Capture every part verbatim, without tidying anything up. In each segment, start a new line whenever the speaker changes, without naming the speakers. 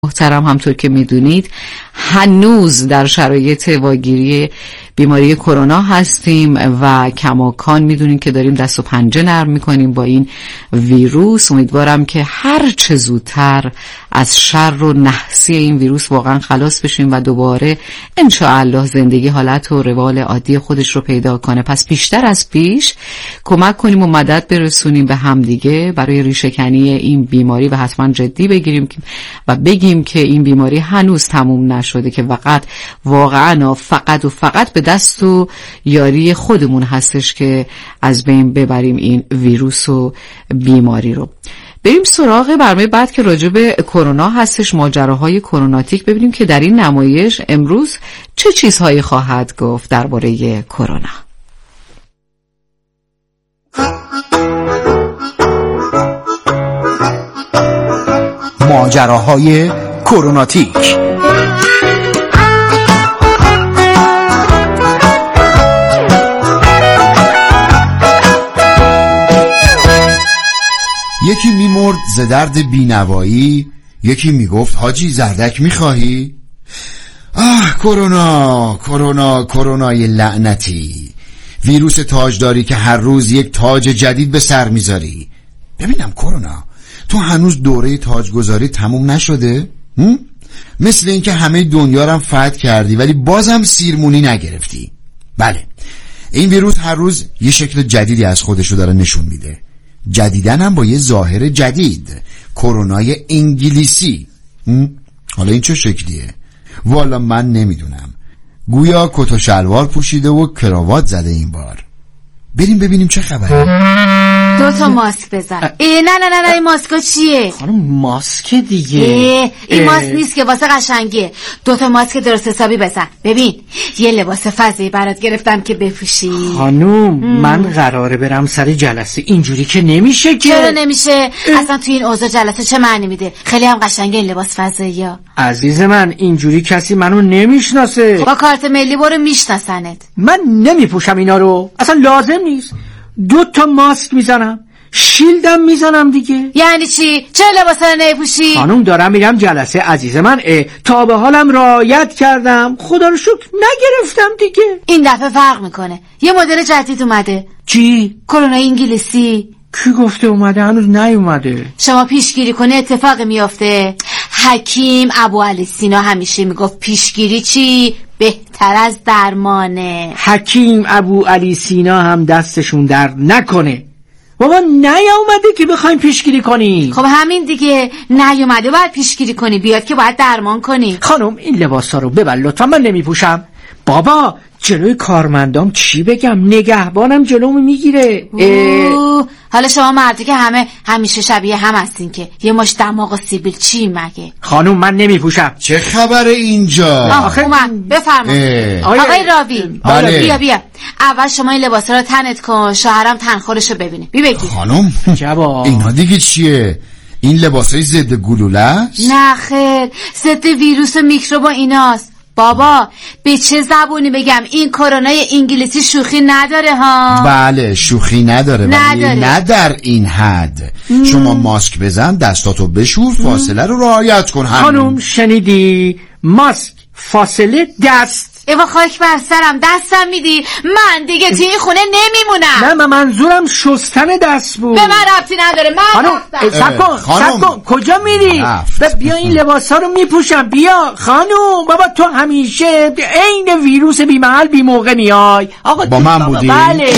محترم، همطور که میدونید هنوز در شرایط واگیری بیماری کرونا هستیم و کماکان میدونید که داریم دست و پنجه نرم میکنیم با این ویروس. امیدوارم که هر چه زودتر از شر و نحسی این ویروس واقعا خلاص بشیم و دوباره انشاءالله زندگی حالت و روال عادی خودش رو پیدا کنه. پس بیشتر از پیش کمک کنیم و مدد برسونیم به همدیگه برای ریشه‌کنی این بیماری و حتما جدی بگیریم و بگیم که این بیماری هنوز تموم نشده، که فقط واقعا فقط و فقط به دست و یاری خودمون هستش که از بین ببریم این ویروس و بیماری رو. بریم سراغ برنامه بعد که راجع به کرونا هستش، ماجراهای کروناتیک. ببینیم که در این نمایش امروز چه چیزهایی خواهد گفت درباره کرونا.
ماجراهای کروناتیک. یکی میمرد ز درد بینوایی، یکی میگفت حاجی زردک میخواهی؟ آه کرونا کرونا کرونای لعنتی، ویروس تاجداری که هر روز یک تاج جدید به سر میذاری. ببینم کرونا، تو هنوز دوره تاجگذاری تموم نشده؟ مثل این که همه دنیا رو فتح کردی ولی بازم سیرمونی نگرفتی. بله، این ویروس هر روز یه شکل جدیدی از خودشو داره نشون میده، جدیدن هم با یه ظاهر جدید، کرونای انگلیسی. حالا این چه شکلیه؟ والا من نمیدونم، گویا کت و شلوار پوشیده و کراوات زده این بار. بریم ببینیم چه خبره.
دو تا ماسک بزن. ای نه نه نه نه این ماسکا چیه؟
خانم ماسک دیگه.
ای این ماسک نیست که واسه قشنگیه. دو تا ماسک درست حسابی بزن. ببین یه لباس فضایی برات گرفتم که بپوشی.
خانم من قراره برم سر جلسه، اینجوری که نمیشه که.
چرا نمیشه؟ اصلا تو این اوضاع جلسه چه معنی میده؟ خیلی هم قشنگه این لباس فضایی ها.
عزیز من اینجوری کسی منو نمیشناسه.
با کارت ملی برو میشناسنت.
من نمیپوشم اینا رو، اصلا لازم نیست. دو تا ماسک میزنم، شیلدم میزنم دیگه.
یعنی چی؟ چه لباسا رو نمیپوشی؟
خانم دارم میرم جلسه عزیز من، تا به حالم رعایت کردم، خدا رو شکر نگرفتم دیگه.
این دفعه فرق میکنه، یه مدل جدید اومده.
چی؟
کرونا انگلیسی.
کی گفته اومده؟ هنوز نیومده.
شما پیشگیری کنه اتفاق میافته. حکیم ابو علی سینا همیشه میگفت پیشگیری چی؟ بهتر از درمانه.
حکیم ابو علی سینا هم دستشون درد نکنه. بابا نیومده که بخوایم پیشگیری کنی.
خب همین دیگه، نیومده باید پیشگیری کنی، بیاد که باید درمان کنی.
خانم این لباسا رو ببر لطفا، من نمیپوشم. بابا جلوی کارمندام چی بگم؟ نگهبانم جلومو میگیره.
حالا شما مردی که همه همیشه شبیه هم هستین که یه مش دماغ و سیبیل چی مگه؟
خانم من نمیپوشم.
چه خبره اینجا؟
آخه اومد بفرمایید. آقای راوی
بله.
بیا بیا اول شما این لباسا رو تنت کن، شوهرم تنخورشو ببینه. بی بگی
خانم
جواب
اینا دیگه چیه؟ این لباسای ضد گلوله است؟
نه خیر، ضد ویروس و میکروب و ایناست. بابا به چه زبونی بگم؟ این کرونا انگلیسی شوخی نداره ها.
بله شوخی نداره،
نداره.
ولی نه در این حد. ام. شما ماسک بزن، دستاتو بشور، فاصله رو رعایت کن.
خانم شنیدی؟ ماسک، فاصله، دست.
ایوا خاک بر سرم، دستم میدی؟ من دیگه توی این خونه نمیمونم.
نه من منظورم شستن دست بود.
به من ربطی نداره، من
خانم سب کن سب کن، کجا میری؟ بیا این لباسا رو میپوشم. بیا خانم. بابا تو همیشه عین ویروس بی محل بی موقع میای. آقا
با من بودی؟
بله.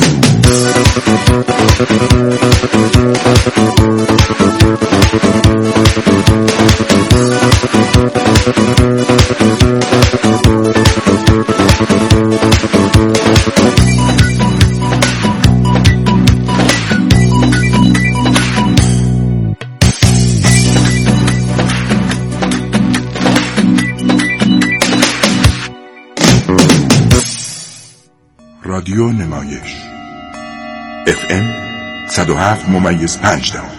رادیو نمایش اف ام صد و هفت ممیز پنج دهم.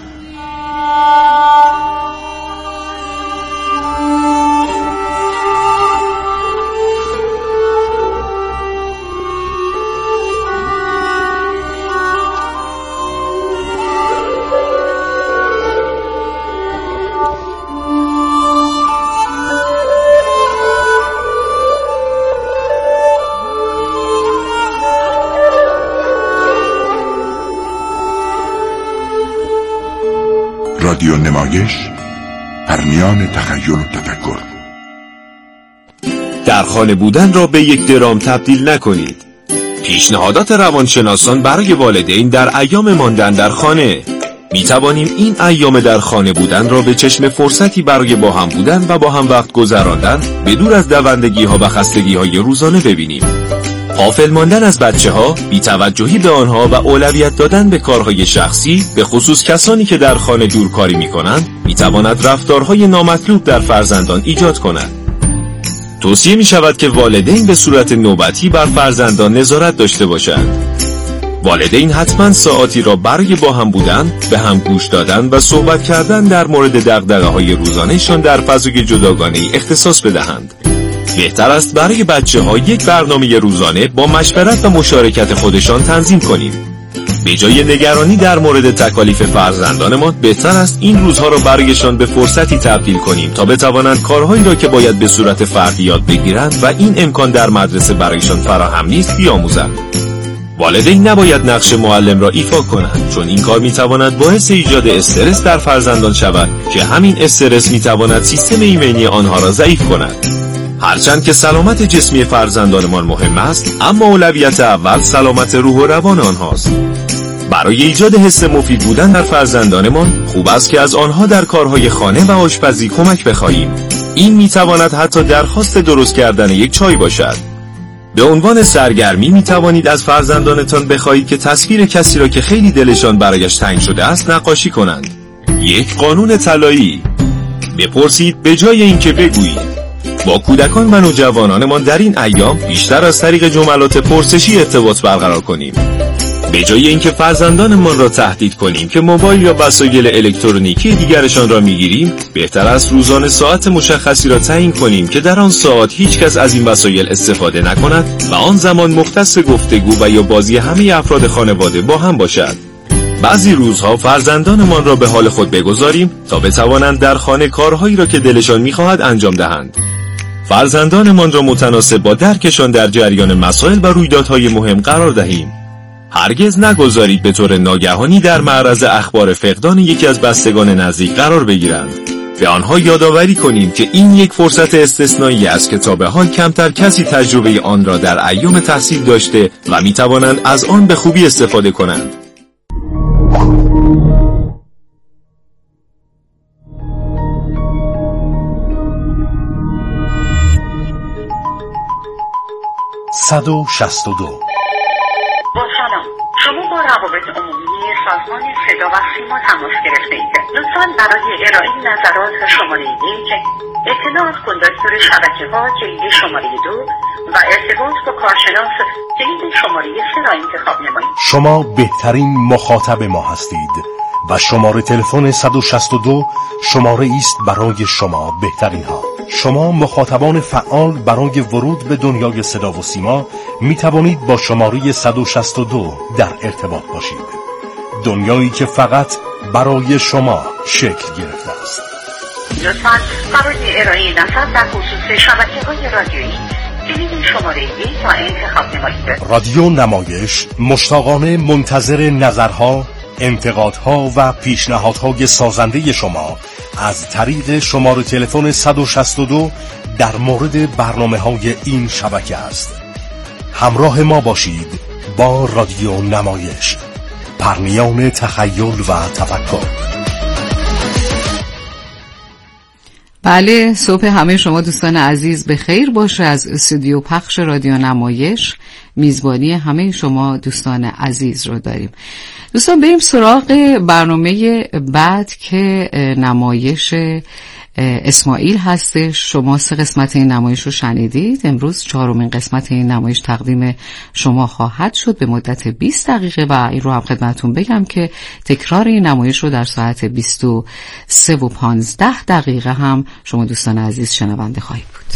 رادیو نمایش، پرمیان تخیل و تفکر.
در خانه بودن را به یک درام تبدیل نکنید. پیشنهادات روانشناسان برای والدین در ایام ماندن در خانه. می توانیم این ایام در خانه بودن را به چشم فرصتی برای با هم بودن و با هم وقت گذراندن به دور از دوندگی ها و خستگی های روزانه ببینیم. غافل ماندن از بچه ها، بی‌توجهی به آنها و اولویت دادن به کارهای شخصی، به خصوص کسانی که در خانه دورکاری می کنند، می تواند رفتارهای نامطلوب در فرزندان ایجاد کند. توصیه می شود که والدین به صورت نوبتی بر فرزندان نظارت داشته باشند. والدین حتما ساعاتی را برای با هم بودن، به هم گوش دادن و صحبت کردن در مورد دغدغه‌های روزانه‌شان در فضای جداگانه‌ای اختصاص بدهند. بهتر است برای بچه‌ها یک برنامه روزانه با مشورت و مشارکت خودشان تنظیم کنیم. به جای نگرانی در مورد تکالیف فرزندانمان، بهتر است این روزها را برایشان به فرصتی تبدیل کنیم تا بتوانند کارهایی را که باید به صورت فردی یاد بگیرند و این امکان در مدرسه برایشان فراهم نیست بیاموزند. والدین نباید نقش معلم را ایفا کنند، چون این کار میتواند باعث ایجاد استرس در فرزندان شود که همین استرس میتواند سیستم ایمنی آنها را ضعیف کند. هرچند که سلامت جسمی فرزندانمان مهم است، اما اولویت اول سلامت روح و روان آنهاست. برای ایجاد حس مفید بودن در فرزندانمان خوب است که از آنها در کارهای خانه و آشپزی کمک بخواهیم. این میتواند حتی درخواست درست کردن یک چای باشد. به عنوان سرگرمی می توانید از فرزندانتان بخواهید که تصویر کسی را که خیلی دلشان برایش تنگ شده است نقاشی کنند. یک قانون طلایی. بپرسید به جای اینکه بگویید. با کودکان و نوجوانانمان در این ایام بیشتر از طریق جملات پرسشی ارتباط برقرار کنیم. به جای اینکه فرزندانمان را تهدید کنیم که موبایل یا وسایل الکترونیکی دیگرشان را میگیریم، بهتر است روزانه ساعت مشخصی را تعیین کنیم که در آن ساعت هیچ کس از این وسایل استفاده نکند و آن زمان مختص گفتگو و یا بازی همه افراد خانواده با هم باشد. بعضی روزها فرزندانمان را به حال خود بگذاریم تا بتوانند در خانه کارهایی را که دلشان می‌خواهد انجام دهند. فرزندانمان را متناسب با درکشان در جریان مسائل و رویدادهای مهم قرار دهیم. هرگز نگذارید به طور ناگهانی در معرض اخبار فقدان یکی از بستگان نزدیک قرار بگیرند. به آنها یادآوری کنیم که این یک فرصت استثنایی است که تا به حال کمتر کسی تجربه آن را در ایام تحصیل داشته و می توانند از آن به خوبی استفاده کنند.
صد و شصت و دو.
با سلام، شما با روابط عمومی سازمان صدا و سیما تماس گرفته اید. لطفاً برای ارائه نظرات شماره یک، اطلاع از کندکتور شبکه ها کلید شماره دو و ارتباط با کارشناس کلید شماره سه را انتخاب نمایید.
شما بهترین مخاطب ما هستید و شماره تلفن صد و شصت و دو شماره است برای شما بهترین ها. شما مخاطبان فعال برای ورود به دنیای صدا و سیما می توانید با شماره صد و شصت و دو در ارتباط باشید. دنیایی که فقط برای شما شکل گرفته است.
لطفاً برای ارائه نظر در خصوص شبکه‌های رادیویی کلید شماره یک را انتخاب نمایید.
رادیو نمایش مشتاقانه منتظر نظرها، انتقادها و پیشنهادهای سازنده شما از طریق شماره تلفن صد و شصت و دو در مورد برنامه‌های این شبکه است. همراه ما باشید با رادیو نمایش، پرمیان تخیل و تفکر.
بله، صبح همه شما دوستان عزیز به خیر باشه. از استودیو پخش رادیو نمایش میزبانی همه شما دوستان عزیز رو داریم. دوستان بریم سراغ برنامه بعد که نمایش اسماعیل هستش. شما سه قسمت این نمایش رو شنیدید. امروز چهارمین قسمت این نمایش تقدیم شما خواهد شد به مدت بیست دقیقه و این رو هم خدمتون بگم که تکرار این نمایش رو در ساعت بیست و سه و پانزده دقیقه هم شما دوستان عزیز شنونده خواهید بود.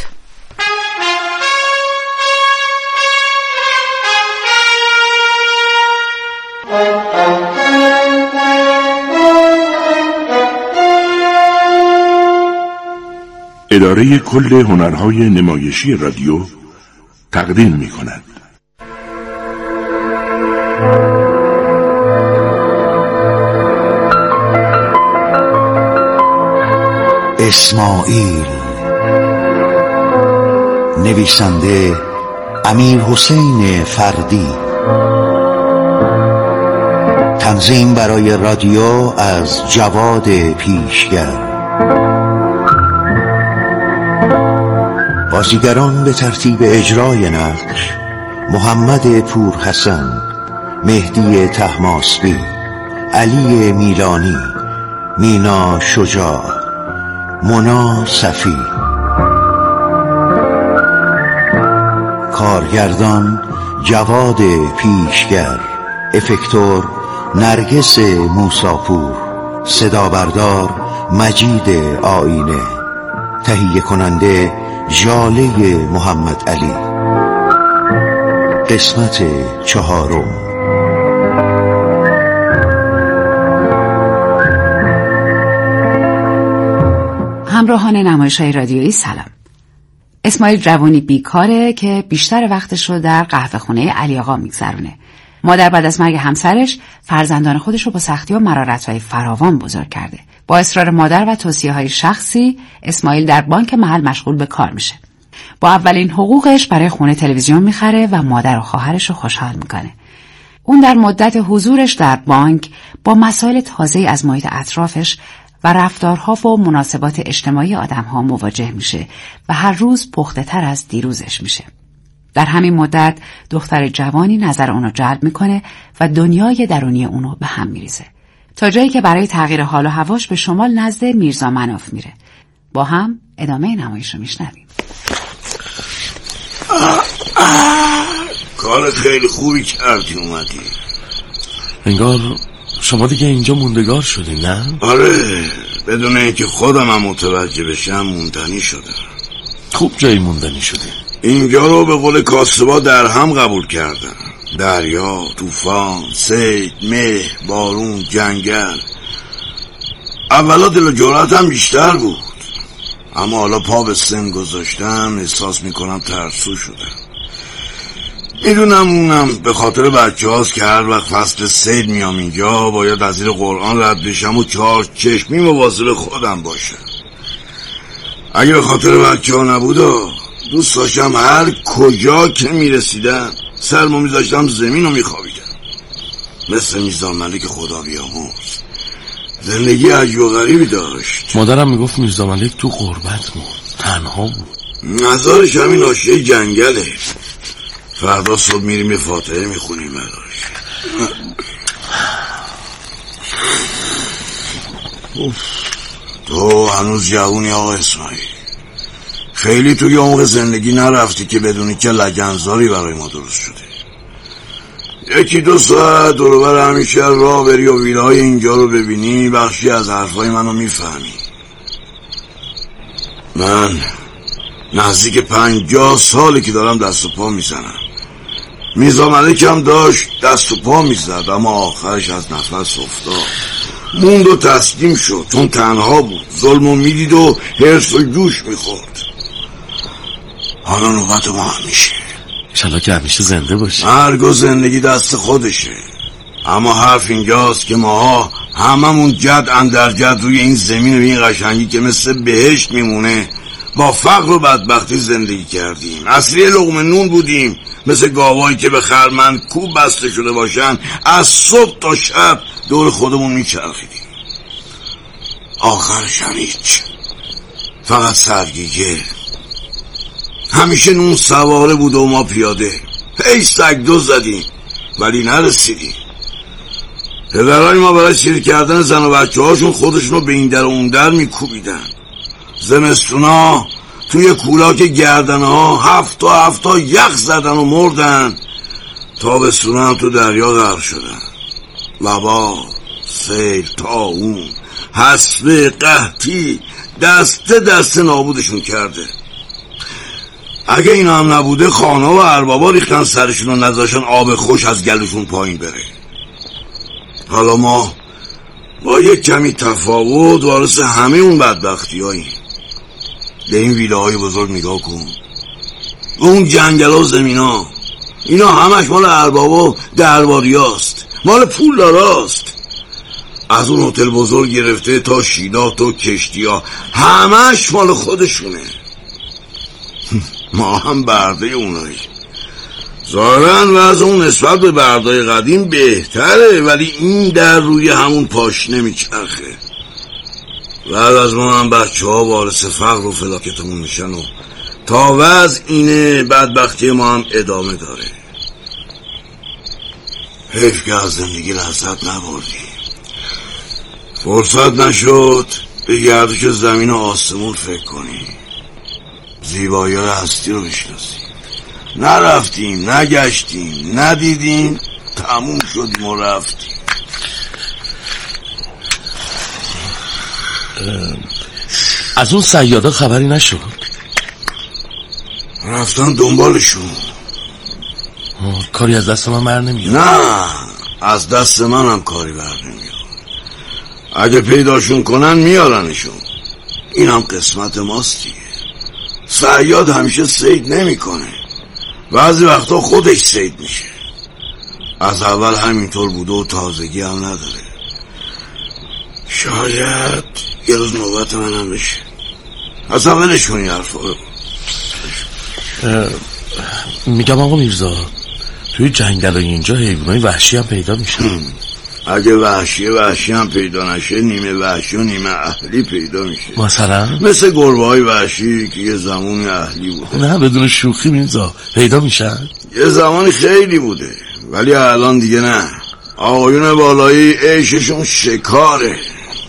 اداره کل هنرهای نمایشی رادیو تقدیم می کند.
اسماعیل. نویسنده امیر حسین فردی. تنظیم برای رادیو از جواد پیشگر. بازیگران به ترتیب اجرای نقش: محمد پورحسن، مهدی طهماسبی، علی میلانی، مینا شجاع، مونا صفی. کارگردان جواد پیشگر. افکتور نرگس موساپور. صدا بردار مجید آینه. تهیه کننده ژاله محمد علی. قسمت چهارم.
همراهان نمایش‌های رادیویی سلام. اسماعیل جوانی بیکاره که بیشتر وقتش رو در قهوه خونه علی آقا میگذرونه. مادر بعد از مرگ همسرش فرزندان خودش رو با سختی و مرارت‌های فراوان بزرگ کرده. با اصرار مادر و توصیه‌های شخصی اسماعیل در بانک محل مشغول به کار میشه. با اولین حقوقش برای خونه تلویزیون میخره و مادر و خواهرش رو خوشحال میکنه. اون در مدت حضورش در بانک با مسائل تازه‌ای از محیط اطرافش و رفتارها و مناسبات اجتماعی آدم‌ها مواجه میشه و هر روز پخته‌تر از دیروزش میشه. در همین مدت دختر جوانی نظر اونو جلب میکنه و دنیای درونی اونو به هم میریزه، تا جایی که برای تغییر حال و هواش به شمال نزد میرزا مناف میره. با هم ادامه نمایش رو میشنویم.
کار خیلی خوبی کردی اومدی.
انگار شما دیگه اینجا موندگار شدی، نه؟
آره، بدون اینکه خودم هم متوجه بشم موندنی شدم.
خوب جایی موندنی شدی.
اینجا رو به قول کاسبا در هم قبول کردم. دریا، طوفان، سیل، مه، بارون، جنگل. اولا دل و جرأتم بیشتر بود، اما حالا پا به سن گذاشتم احساس میکنم ترسو شدم. میدونم اونم به خاطر بچه هاست که هر وقت فصل سیل میام اینجا باید از زیر قرآن رد بشم و چهار چشمی مواظب خودم باشم. اگه به خاطر بچه ها نبودا دوست داشتم هر کجا که میرسیدم سرمو میذاشتم زمین رو میخوابیدم، مثل میرزا ملک خدا بیامرز. زندگی عجیب و غریبی داشت.
مادرم میگفت میرزا ملک تو غربت بود، تنها بود.
مزارش همین حاشیه جنگله. فردا صبح میریم یه فاتحه میخونیم براش. تو هنوز جوونی آقا اسماعیل، خیلی توی عمق زندگی نرفتی که بدونی که لگنزاری برای ما درست شده. یکی دو ساعت دور بر همیشه راه بری و ویلای اینجا رو ببینی بخشی از حرفای منو میفهمی. من نزدیک پنجاه سالی که دارم دست و پا میزنم. میرزا ملک هم داشت دست و پا میزد، اما آخرش از نفس افتاد، موند و تسلیم شد، چون تنها بود، ظلمو میدید و حرص و جوش میخورد. حالا نوبت ما هم میشه.
انشالله که همیشه زنده باشی.
مرگ و زندگی دست خودشه، اما حرف اینجاست که ماها هممون جد اندر جد روی این زمین و این قشنگی که مثل بهشت میمونه با فقر و بدبختی زندگی کردیم. اصلی لقمه نون بودیم، مثل گاوایی که به خرمن کوب بسته شده باشن از صبح تا شب دور خودمون میچرخیدیم. آخرش هم هیچ، فقط سرگیجه. همیشه نون سواره بود و ما پیاده، هی سگ دو زدیم ولی نرسیدیم. پدرای ما برای سیر کردن زن و بچه هاشون خودشونو به این در و اون در میکوبیدن. زمستونا توی کولاک گردنه ها هفتا هفتا یخ زدن و مردن. تابستونا هم تو دریا غرق شدن. وبا، سیل، طاعون، حصبه، قحطی دسته دسته نابودشون کرده. اگه اینا هم نبوده خانا و اربابا ریختن سرشون و نذاشتن آب خوش از گلوشون پایین بره. حالا ما با یک کمی تفاوت وارث همه اون بدبختی هاییم. به این ویله های بزرگ نگاه کن، اون جنگل ها و زمین ها، اینا همش مال اربابا درباری هاست، مال پول داراست. از اون هتل بزرگ گرفته تا شیلات و کشتی ها همش مال خودشونه. ما هم برده اونایی. ظاهرا وضع اون نسبت به بردای قدیم بهتره، ولی این در روی همون پاشنه میچرخه. بعد از ما هم بچه ها وارث فقر و فلاکتمون میشن و تا وضع اینه بدبختی ما هم ادامه داره. حیف که از زندگی لذت نبردی. فرصت نشد به گردش زمین و آسمون فکر کنی، زیبایی های هستی رو بشناسی. نرفتیم، نگشتیم، ندیدیم، تموم شدیم و رفتیم.
از اون صیادا خبری نشد؟
رفتن دنبالشون.
کاری از دست من بر نمیاد؟
نه، از دست من هم کاری بر نمیاد. اگه پیداشون کنن میارنشون. این هم قسمت ماست دیگه. صیاد همیشه صید نمیکنه، بعضی وقتا خودش صید میشه. از اول همینطور بوده و تازگی هم نداره. شاید یه روز نوبت منم بشه. اصلا ولش کنی حرفا رو.
میگم آقا میرزا، توی جنگل اینجا حیوانای وحشی هم پیدا میشن.
اگه وحشی وحشی هم پیدا نشه، نیمه وحشی و نیمه اهلی پیدا میشه.
مثلا
مثل گربه های وحشی که یه زمانی اهلی بوده.
نه بدون شوخی میرزا، پیدا میشن؟
یه زمانی خیلی بوده، ولی الان دیگه نه. آقایون بالایی عیششون شکاره.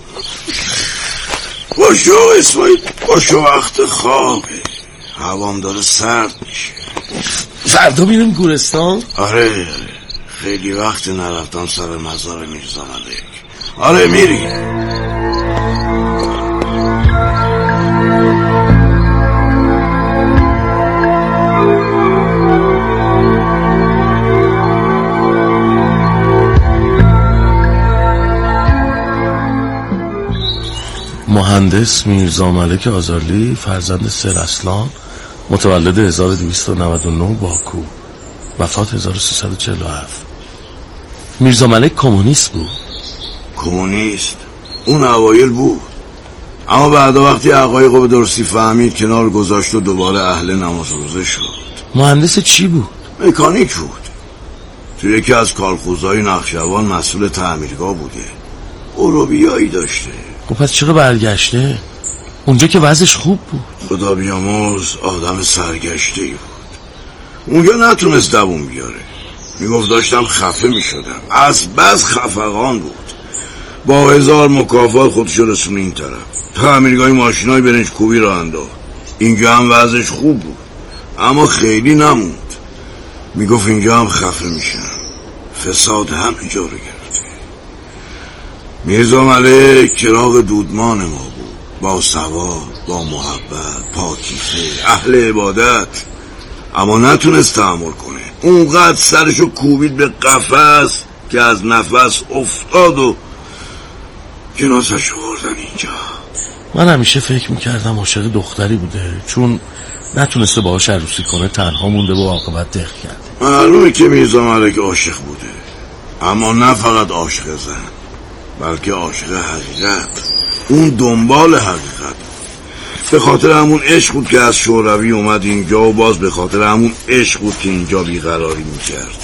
باشو اسماعیل، باشو وقت خوابه، هوام داره سرد میشه.
فردا میریم گورستان؟
آره خیلی وقت نرفتم سر مزار میرزا ملک. آره میری.
مهندس میرزا ملک آزرلی، فرزند سراسلان، متولد هزار و دویست و نود و نه، باکو، وفات هزار و سیصد و چهل و هفت. میرزا ملک کمونیست بود؟
کمونیست؟ اون اوایل بود، اما بعدا وقتی حقایق رو به درستی فهمید کنار گذاشت و دوباره اهل نماز روزه شد.
مهندس چی بود؟
مکانیک بود. تو یکی از کارخوزهای نقشوان مسئول تعمیرگاه بوده. اوروبیایی داشته.
خب پس چرا برگشته؟ اونجا که وضعش خوب بود.
خدا بیامرز آدم سرگشته ای بود. اونجا نتونست دووم بیاره. میگفت داشتم خفه میشدم. از بس خفقان بود. با هزار مکافات خودشو رسونه این طرف. تعمیرگاه ماشینای برنج کوبی راه انداخت. اینجا هم وضعش خوب بود، اما خیلی نموند. میگفت اینجا هم خفه میشم. فساد همه جا رو گرفته. میرزا ملک چراغ دودمان ما بود، با سواد، با محبت، پاکیزه، اهل عبادت، اما نتونست تحمل کنه. اونقدر سرشو کوبید به قفس که از نفس افتاد و جنازه‌شو بردن اینجا.
من همیشه فکر میکردم عاشق دختری بوده، چون نتونسته باهاش عروسی کنه، تنها مونده و عاقبت دق کرد.
معلومه که میرزا ملک عاشق بوده، اما نه فقط عاشق زن، بلکه عاشق حقیقت. اون دنبال حقیقت، به خاطر همون عشق بود که از شوروی اومد اینجا و باز به خاطر همون عشق بود که اینجا بیقراری میکرد.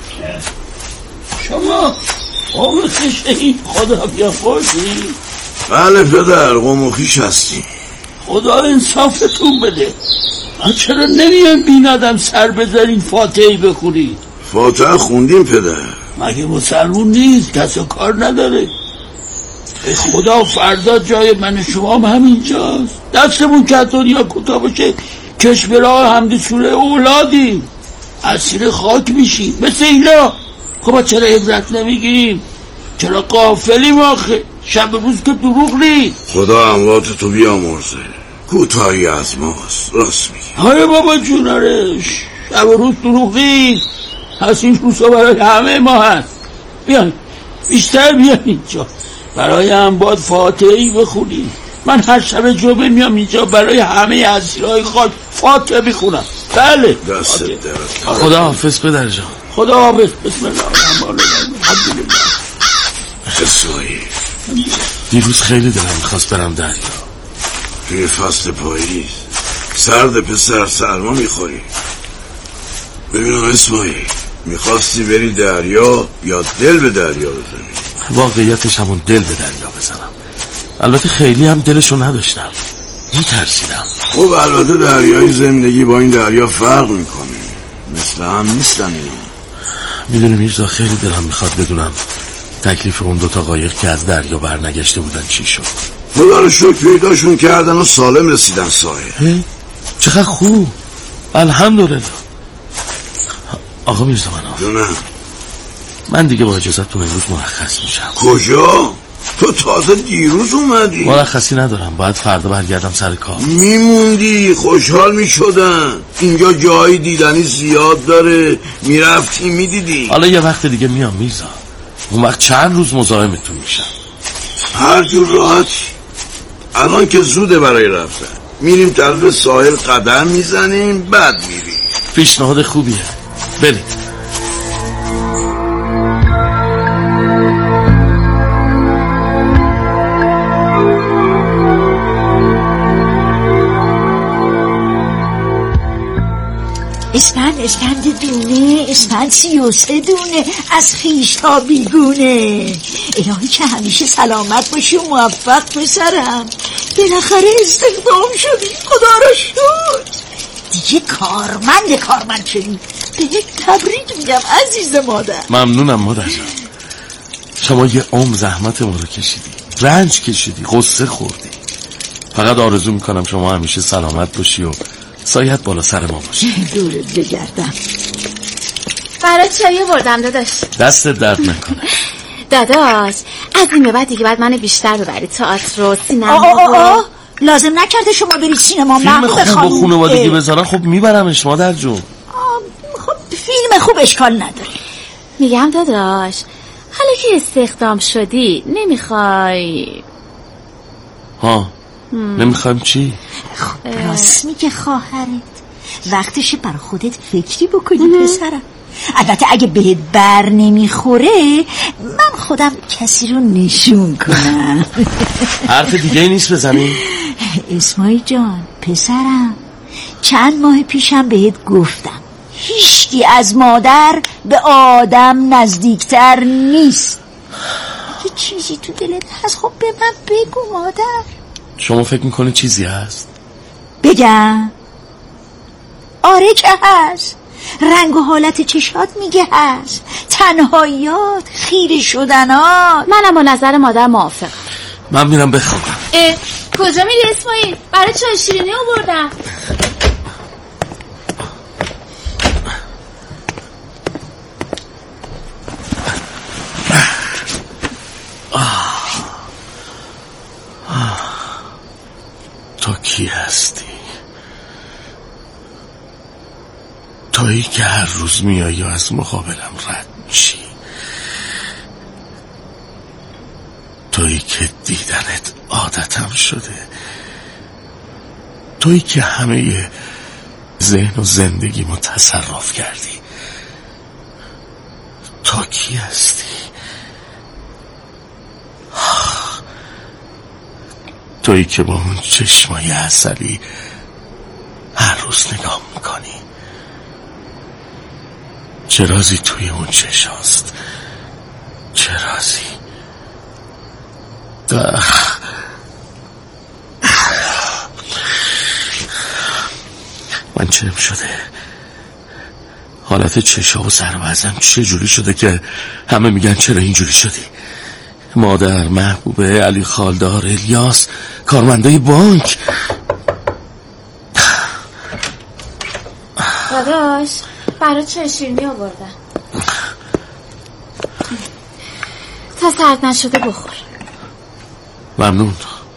شما قوم خیشهی خدا بیا خوردی؟
بله پدر، قوم خیش هستی.
خدا انصافتون بده. چرا نمیان بین آدم سر بذارین فاتحی بخونید؟
فاتحه خوندیم پدر.
مگه مسلمون نیست؟ کس کار نداره. ای خدا فردا جای من شما هم همینجاست. دستمون که دنیا کوتاه باشه کشورها حمد سوره اولادیم، اسیر خاک میشیم مثل اینا. خب چرا عبرت نمیگیریم؟ چرا غافلیم آخه؟ شب روز که دروغ نیست.
خدا اموات تو بیامرزه، کوتاهی از ماست. راست میگی.
آره بابا جونارش، شب روز دروغ نیست. هست این روزا برای همه ما هست. بیان بیشتر بیان اینجا، برای هم باید فاتحی بخونیم. من هر شب جمعه میام اینجا برای همه اسیرهای خاک فاتحه بخونم. بله
دست درد.
خدا حافظ پدر جان.
خدا حافظ. بسم الله الرحمن الرحیم. الحمدلله.
اسماعیل
دیروز خیلی دلم میخواست برم دریا.
توی فصل پاییز سرد پسر، سرما میخوری. ببینم اسماعیل، میخواستی بری دریا یا دل به دریا بزنی؟
واقعیتش همون دل به دریا بزنم. البته خیلی هم دلشو نداشتم، میترسیدم.
خب البته دریای زندگی با این دریا فرق میکنه، مثل هم نیستن اینا.
میدونی میرزا، خیلی دلم میخواد بدونم تکلیف اون دوتا قایق که از دریا برنگشته بودن چی شد.
خدا رو شکر پیداشون کردن و سالم رسیدن ساحل.
چقدر خوب، الحمدلله. آقا میرزا مناف،
جونم،
من دیگه با اجازتون امروز مرخص میشم.
کجا؟ تو تازه دیروز اومدی.
مرخصی ندارم، باید فردا برگردم سر کار.
میموندی خوشحال میشدن. اینجا جایی دیدنی زیاد داره، میرفتی میدیدی.
حالا یه وقت دیگه میام میرزا، اون وقت چند روز مزاحمتون میشم.
هر جور راحتی. الان که زوده برای رفتن، میریم طرف ساحل قدم میزنیم بعد میریم.
پیشنهاد خوبیه، بریم.
اسفند اسفند دونه، اسفند سی و سه دونه، از خیش تا بیگونه. الهی که همیشه سلامت باشی و موفق پسرم. بالاخره استخدام شدی، خدا را شکر. دیگه کارمند کارمند شدی. بهت تبریک میگم عزیز مادر.
ممنونم مادر جان. شما یه عمر زحمت ما رو کشیدی، رنج کشیدی، غصه خوردی. فقط آرزو میکنم شما همیشه سلامت باشی و سایت بالا سر ما باشه.
دورت بگردم.
برای چایی بردم داداش.
دست درد نکنه.
داداش از این به بعد دیگه باید منو بیشتر ببری تئاتر و سینما.
آه آه آه. لازم نکرده شما برید سینما.
فیلم خوب با خانوادگی بذارن، خب میبرمش مادر جون.
خب فیلم خوب اشکال نداره.
میگم داداش حالا که استخدام شدی نمیخوای؟
ها هم. نمیخوایم چی؟
خب راست میگه خواهرت، وقتشه برای خودت فکری بکنی پسرم. البته اگه بهت بر نمیخوره من خودم کسی رو نشون کنم.
حرف دیگه نیست بزنی؟
اسماعیل جان پسرم، چند ماه پیشم بهت گفتم هیچکی از مادر به آدم نزدیکتر نیست. اگه چیزی تو دلت هست خب به من بگو مادر.
شما فکر میکنی چیزی هست؟
بگم؟ آره که هست. رنگ و حالت چشات میگه هست، تنهاییات، خیره شدنات.
منم با نظر مادر موافقم.
من میرم بخوابم.
اه کجا میری اسماعیل؟ برای چای شیرینی آوردم.
تو کی هستی؟ تویی که هر روز میایی و از مقابلم رد میشی، تویی که دیدنت عادتم شده، تویی که همه ذهن و زندگیمو تصرف کردی. تو کی هستی؟ تویی که با اون چشمای عسلی هر روز نگاه میکنی. چه رازی توی اون چشاست، چه رازی. ده. من چرم شده؟ حالت چشا و سر وزم چه جوری شده که همه میگن چرا اینجوری شدی؟ مادر، محبوبه، علی خالدار، الیاس، کارمندای بانک.
داداش برای چای شیرینی آوردم، تا سرد نشده بخور.
ممنون.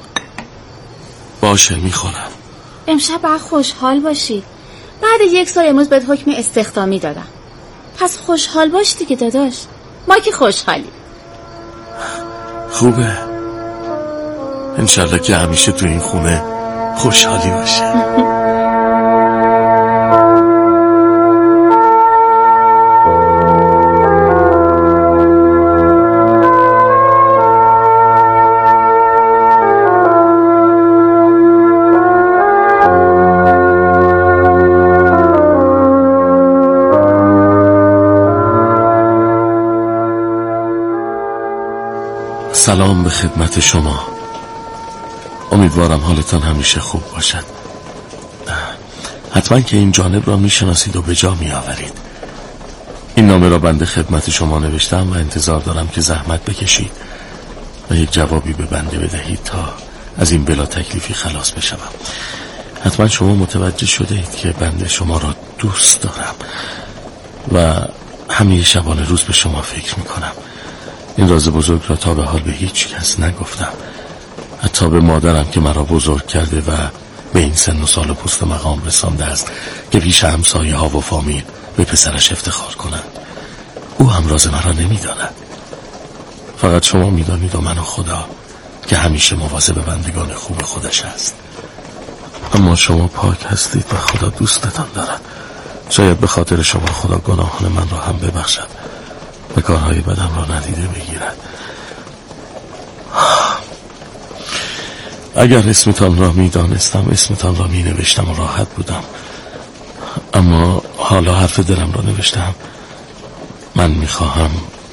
باشه میخورم.
امشب باید خوشحال باشی. بعد یک سال امروز بهت حکم استخدامی دادم، پس خوشحال باش دیگه داداش. ما که خوشحالی.
خوبه، انشالله که همیشه تو این خونه خوشحالی باشه. سلام به خدمت شما. امیدوارم حالتان همیشه خوب باشد. حتما که این جانب را میشناسید و به جا میآورید. این نامه را بنده خدمت شما نوشتم و انتظار دارم که زحمت بکشید و یک جوابی به بنده بدهید تا از این بلا تکلیفی خلاص بشم. حتما شما متوجه شده اید که بنده شما را دوست دارم و همه شبانه روز به شما فکر میکنم. این راز بزرگ را تا به حال به هیچ کس نگفتم، حتی به مادرم که مرا بزرگ کرده و به این سن و سال و پست مقام رسانده است که پیش همسایه ها و فامیل به پسرش افتخار کنند. او هم راز مرا نمیداند. فقط شما میدانید و من و خدا که همیشه مواظب بندگان خوب خودش است. اما شما پاک هستید و خدا دوستتان دارد. شاید به خاطر شما خدا گناهان من را هم ببخشد و کارهای بدم را ندیده بگیرد. اگر اسمتان را می دانستم اسمتان را می نوشتم و راحت بودم، اما حالا حرف دلم را نوشتم. من می خواهم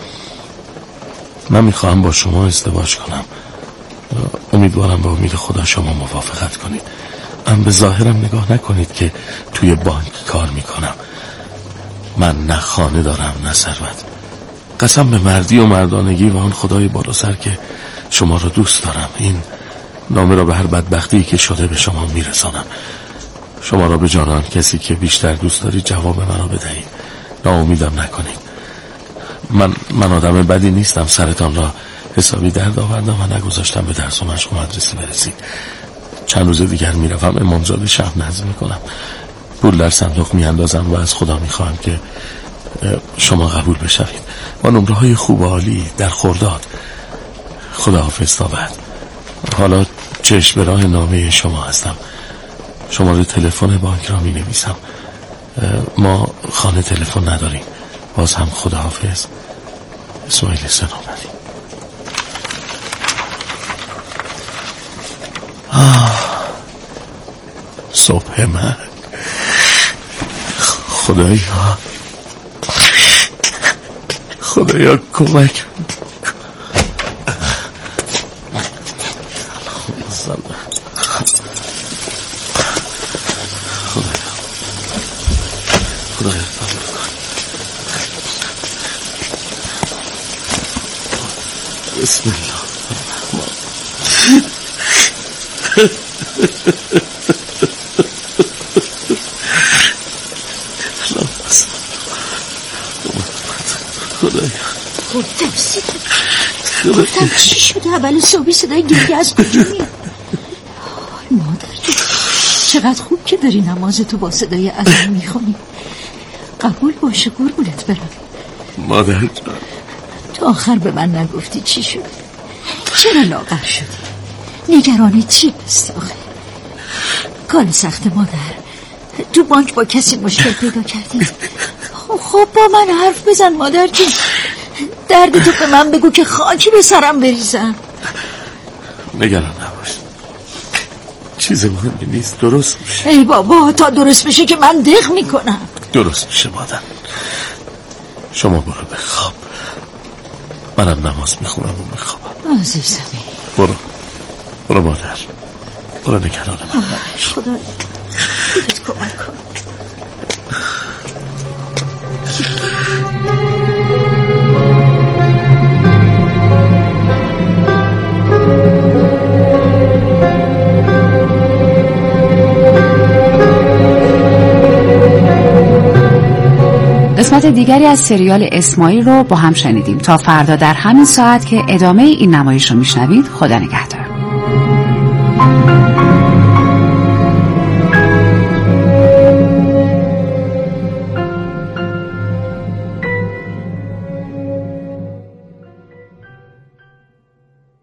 من می خواهم با شما ازدواج کنم. امیدوارم به امید خدا شما موافقت کنید. ام به ظاهرم نگاه نکنید که توی بانک کار می کنم. من نه خانه دارم نه ثروت. قسم به مردی و مردانگی و آن خدای بالا سر که شما را دوست دارم، این نامه را به هر بدبختی که شده به شما میرسانم. شما را به جان آن کسی که بیشتر دوست دارید جواب من را بدهید. ناامیدم نکنید. من من آدم بدی نیستم. سرتان را حسابی درد آوردم و نگذاشتم به درس و مشق و مدرسه برسید. چند روز دیگر میروم امامزاده شب نظم میکنم. پول در صندوق میاندازم و از خدا میخواهم که شما قبول بشوید با نمره های خوب و عالی در خرداد. خداحافظ تا بعد. حالا چشم به راه نامه شما هستم. شماره تلفن بانک را می نویسم. ما خانه تلفن نداریم. باز هم خداحافظ. اسماعیل سنوبری. آه صبح من. خدایا خدایا کمک خدایا بسم الله. خدایا
گفتم چی شده؟ اول صبحی صدای گریه از کجا میاد؟ مادر جون چقدر خوب که داری نمازتو با صدای اذان میخونی. قبول باشه قربونت برم.
مادر جون
تو آخر به من نگفتی چی شد؟ چرا لاغر شدی؟ نگرانی چی هستی آخه؟ کار سخت مادر. تو بانک با کسی مشکل پیدا کردی؟ خب با من حرف بزن مادر جون. درد تو به من بگو که خاکی به سرم بریزم.
نگران نباش، چیز مهمی نیست، درست میشه.
ای بابا تا درست بشه که من دق میکنم.
درست میشه مادر. شما برو بخواب، منم نماز میخونم و میخوابم.
عزیزمی
برو برو مادر، برو نگران من.
خدا خودت کمک کن.
قسمت دیگری از سریال اسماعیل رو با هم شنیدیم. تا فردا در همین ساعت که ادامه این نمایش رو میشنوید. خدا نگهدار.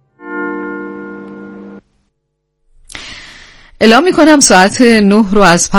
اعلام میکنم ساعت نه رو از